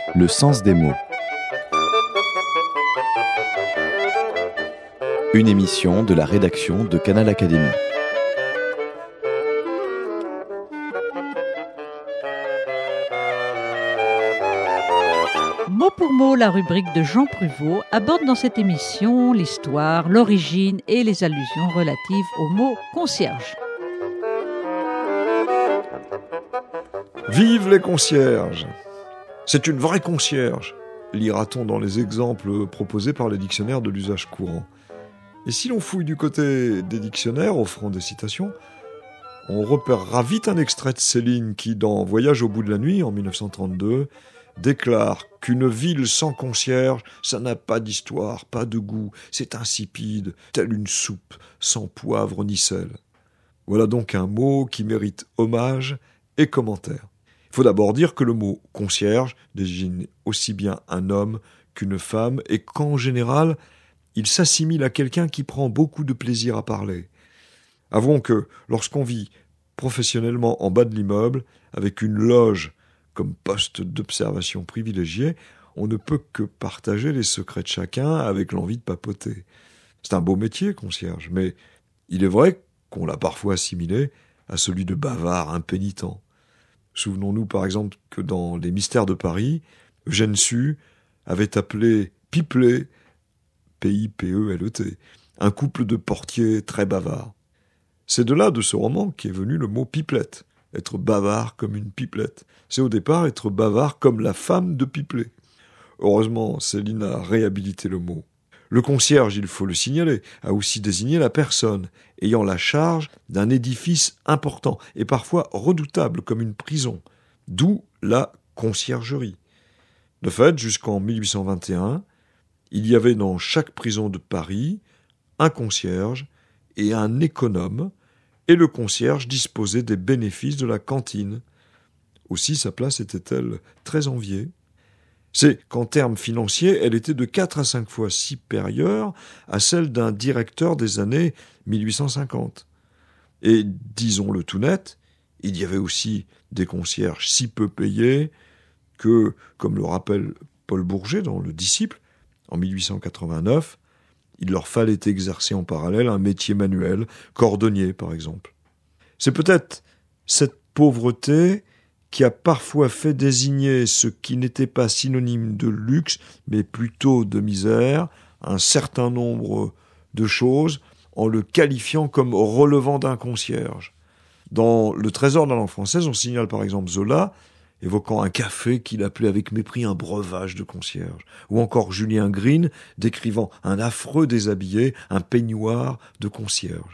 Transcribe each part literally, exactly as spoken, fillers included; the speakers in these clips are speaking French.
Le sens des mots. Une émission de la rédaction de Canal Académie. Mot pour mot, la rubrique de Jean Pruvot aborde dans cette émission l'histoire, l'origine et les allusions relatives au mot concierge. Vive les concierges! C'est une vraie concierge, lira-t-on dans les exemples proposés par les dictionnaires de l'usage courant. Et si l'on fouille du côté des dictionnaires offrant des citations, on repérera vite un extrait de Céline qui, dans Voyage au bout de la nuit, en dix-neuf cent trente-deux, déclare qu'une ville sans concierge, ça n'a pas d'histoire, pas de goût, c'est insipide, telle une soupe, sans poivre ni sel. Voilà donc un mot qui mérite hommage et commentaire. Il faut d'abord dire que le mot « concierge » désigne aussi bien un homme qu'une femme et qu'en général, il s'assimile à quelqu'un qui prend beaucoup de plaisir à parler. Avouons que lorsqu'on vit professionnellement en bas de l'immeuble, avec une loge comme poste d'observation privilégié, on ne peut que partager les secrets de chacun avec l'envie de papoter. C'est un beau métier, concierge, mais il est vrai qu'on l'a parfois assimilé à celui de bavard impénitent. Souvenons-nous par exemple que dans Les Mystères de Paris, Eugène Sue avait appelé Pipelet, P I P E L E T, un couple de portiers très bavards. C'est de là, de ce roman, qu'est venu le mot pipelette, être bavard comme une pipelette. C'est au départ être bavard comme la femme de Pipelet. Heureusement, Céline a réhabilité le mot. Le concierge, il faut le signaler, a aussi désigné la personne ayant la charge d'un édifice important et parfois redoutable comme une prison, d'où la conciergerie. De fait, jusqu'en mille huit cent vingt et un, il y avait dans chaque prison de Paris un concierge et un économe, et le concierge disposait des bénéfices de la cantine. Aussi, sa place était-elle très enviée. C'est qu'en termes financiers, elle était de quatre à cinq fois supérieure à celle d'un directeur des années mille huit cent cinquante. Et, disons-le tout net, il y avait aussi des concierges si peu payés que, comme le rappelle Paul Bourget dans Le Disciple, en mille huit cent quatre-vingt-neuf, il leur fallait exercer en parallèle un métier manuel, cordonnier par exemple. C'est peut-être cette pauvreté qui a parfois fait désigner ce qui n'était pas synonyme de luxe, mais plutôt de misère, un certain nombre de choses, en le qualifiant comme relevant d'un concierge. Dans Le Trésor de la langue française, on signale par exemple Zola, évoquant un café qu'il appelait avec mépris un breuvage de concierge, ou encore Julien Green, décrivant un affreux déshabillé, un peignoir de concierge.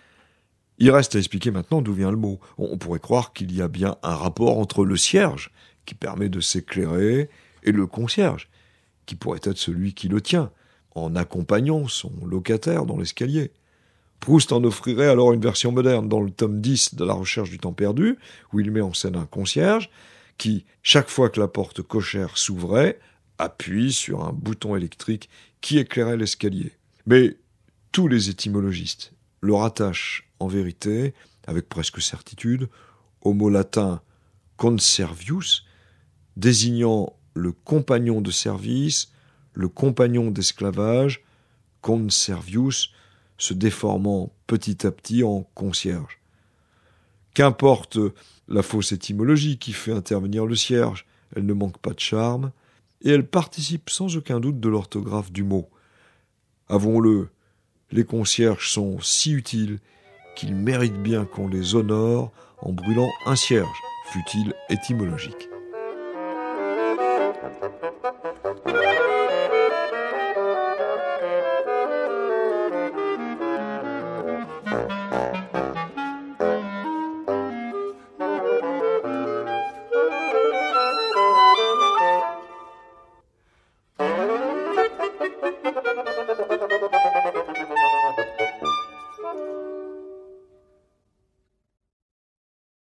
Il reste à expliquer maintenant d'où vient le mot. On pourrait croire qu'il y a bien un rapport entre le cierge, qui permet de s'éclairer, et le concierge, qui pourrait être celui qui le tient, en accompagnant son locataire dans l'escalier. Proust en offrirait alors une version moderne dans le tome dix de La Recherche du temps perdu, où il met en scène un concierge qui, chaque fois que la porte cochère s'ouvrait, appuie sur un bouton électrique qui éclairait l'escalier. Mais tous les étymologistes le rattachent en vérité, avec presque certitude, au mot latin conservius, désignant le compagnon de service, le compagnon d'esclavage, conservius, se déformant petit à petit en concierge. Qu'importe la fausse étymologie qui fait intervenir le cierge, elle ne manque pas de charme, et elle participe sans aucun doute de l'orthographe du mot. Avouons-le, les concierges sont si utiles qu'ils méritent bien qu'on les honore en brûlant un cierge, fût-il étymologique.